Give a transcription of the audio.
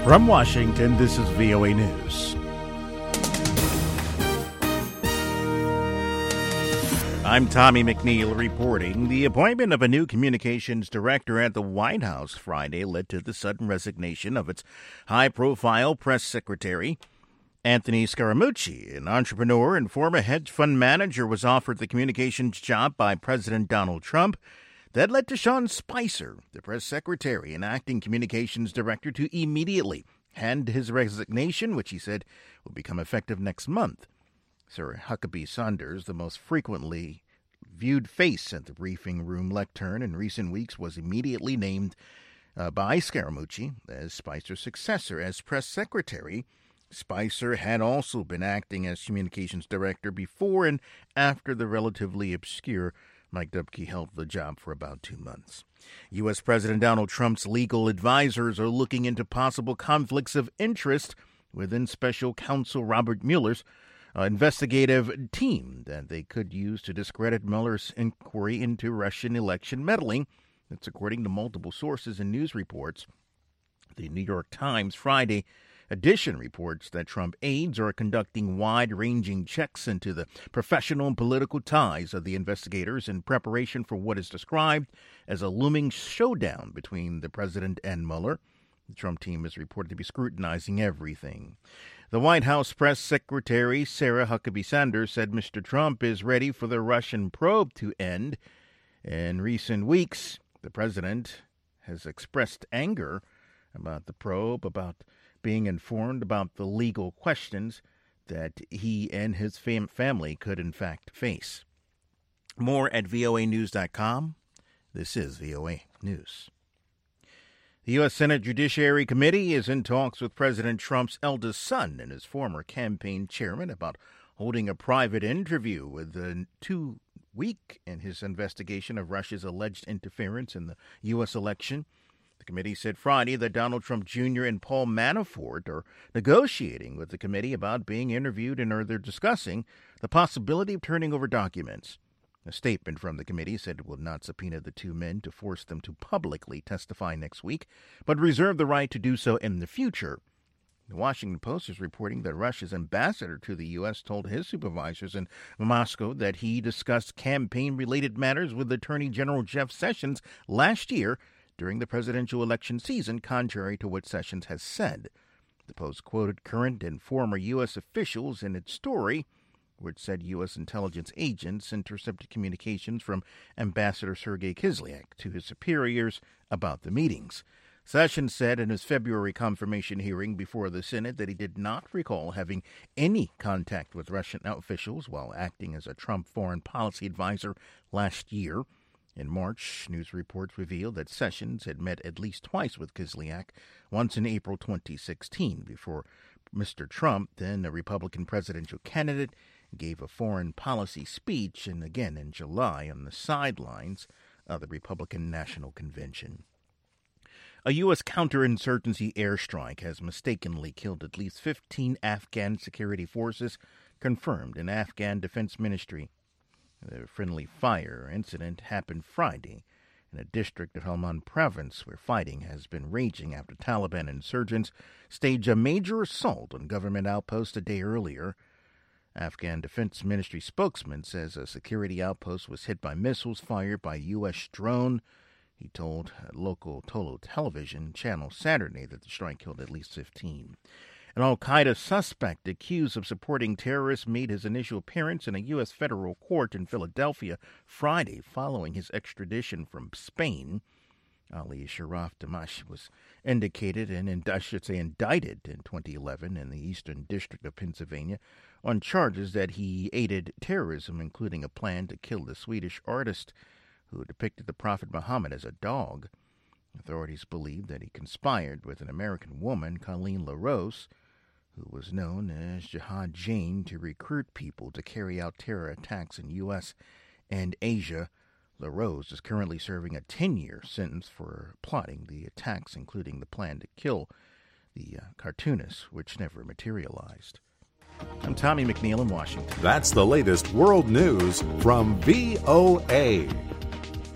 From Washington, this is VOA News. I'm Tommy McNeil reporting. The appointment of a new communications director at the White House Friday led to the sudden resignation of its high-profile press secretary. Anthony Scaramucci, an entrepreneur and former hedge fund manager, was offered the communications job by President Donald Trump. That led to Sean Spicer, the press secretary and acting communications director, to immediately hand his resignation, which he said will become effective next month. Sarah Huckabee Sanders, the most frequently viewed face at the briefing room lectern in recent weeks, was immediately named by Scaramucci as Spicer's successor as press secretary. Spicer had also been acting as communications director before and after the relatively obscure Mike Dubke held the job for about 2 months. U.S. President Donald Trump's legal advisors are looking into possible conflicts of interest within special counsel Robert Mueller's investigative team that they could use to discredit Mueller's inquiry into Russian election meddling. That's according to multiple sources and news reports. The New York Times Friday edition reports that Trump aides are conducting wide-ranging checks into the professional and political ties of the investigators in preparation for what is described as a looming showdown between the president and Mueller. The Trump team is reported to be scrutinizing everything. The White House press secretary, Sarah Huckabee Sanders, said Mr. Trump is ready for the Russian probe to end. In recent weeks, the president has expressed anger about the probe, about being informed about the legal questions that he and his family could in fact face. More at voanews.com. This is VOA News. The U.S. Senate Judiciary Committee is in talks with President Trump's eldest son and his former campaign chairman about holding a private interview within 2 weeks in his investigation of Russia's alleged interference in the U.S. election. The committee said Friday that Donald Trump Jr. and Paul Manafort are negotiating with the committee about being interviewed and they're discussing the possibility of turning over documents. A statement from the committee said it will not subpoena the two men to force them to publicly testify next week, but reserve the right to do so in the future. The Washington Post is reporting that Russia's ambassador to the U.S. told his supervisors in Moscow that he discussed campaign-related matters with Attorney General Jeff Sessions last year during the presidential election season, contrary to what Sessions has said. The Post quoted current and former U.S. officials in its story, which said U.S. intelligence agents intercepted communications from Ambassador Sergei Kislyak to his superiors about the meetings. Sessions said in his February confirmation hearing before the Senate that he did not recall having any contact with Russian officials while acting as a Trump foreign policy advisor last year. In March, news reports revealed that Sessions had met at least twice with Kislyak, once in April 2016, before Mr. Trump, then a Republican presidential candidate, gave a foreign policy speech, and again in July on the sidelines of the Republican National Convention. A U.S. counterinsurgency airstrike has mistakenly killed at least 15 Afghan security forces, confirmed in Afghan Defense Ministry. The friendly fire incident happened Friday in a district of Helmand province where fighting has been raging after Taliban insurgents staged a major assault on government outposts a day earlier. Afghan Defense Ministry spokesman says a security outpost was hit by missiles fired by a U.S. drone. He told a local Tolo television channel Saturday that the strike killed at least 15. An al-Qaeda suspect accused of supporting terrorists made his initial appearance in a U.S. federal court in Philadelphia Friday following his extradition from Spain. Ali Sharaf Damash was indicted in 2011 in the Eastern District of Pennsylvania on charges that he aided terrorism, including a plan to kill the Swedish artist who depicted the Prophet Muhammad as a dog. Authorities believe that he conspired with an American woman, Colleen LaRose, who was known as Jihad Jane, to recruit people to carry out terror attacks in U.S. and Asia. LaRose is currently serving a 10-year sentence for plotting the attacks, including the plan to kill the cartoonist, which never materialized. I'm Tommy McNeil in Washington. That's the latest world news from VOA.